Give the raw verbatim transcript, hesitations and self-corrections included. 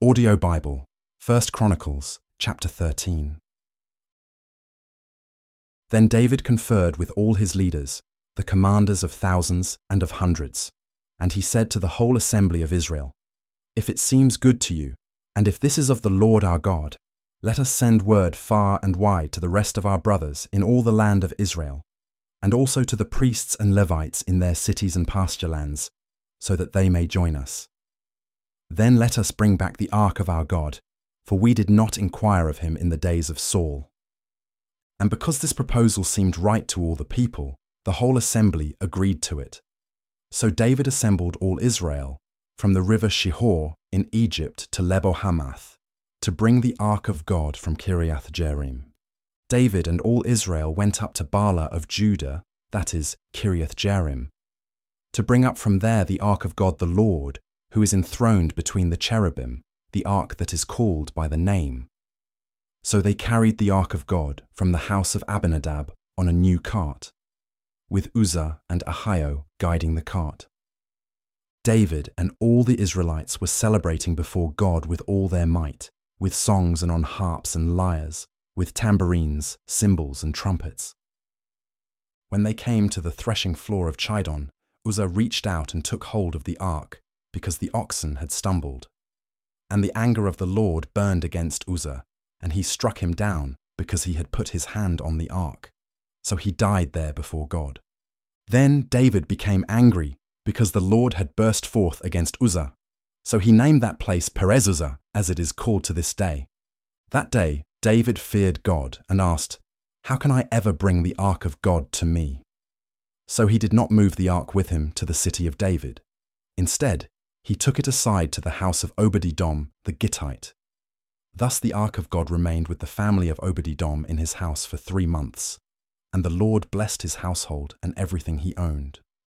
Audio Bible, First Chronicles, chapter thirteen. Then David conferred with all his leaders, the commanders of thousands and of hundreds, and he said to the whole assembly of Israel, "If it seems good to you, and if this is of the Lord our God, let us send word far and wide to the rest of our brothers in all the land of Israel, and also to the priests and Levites in their cities and pasture lands, so that they may join us. Then let us bring back the ark of our God, for we did not inquire of him in the days of Saul." And because this proposal seemed right to all the people, the whole assembly agreed to it. So David assembled all Israel, from the river Shihor in Egypt to Lebo-Hamath, to bring the ark of God from Kiriath-Jearim. David and all Israel went up to Baalah of Judah, that is, Kiriath-Jearim, to bring up from there the ark of God the Lord, who is enthroned between the cherubim, the ark that is called by the name. So they carried the ark of God from the house of Abinadab on a new cart, with Uzzah and Ahio guiding the cart. David and all the Israelites were celebrating before God with all their might, with songs and on harps and lyres, with tambourines, cymbals and trumpets. When they came to the threshing floor of Chidon, Uzzah reached out and took hold of the ark, because the oxen had stumbled. And the anger of the Lord burned against Uzzah, and he struck him down because he had put his hand on the ark. So he died there before God. Then David became angry because the Lord had burst forth against Uzzah. So he named that place Perez-Uzzah, as it is called to this day. That day David feared God and asked, "How can I ever bring the ark of God to me?" So he did not move the ark with him to the city of David. Instead, he took it aside to the house of Obed-Edom the Gittite. Thus the ark of God remained with the family of Obed-Edom in his house for three months, and the Lord blessed his household and everything he owned.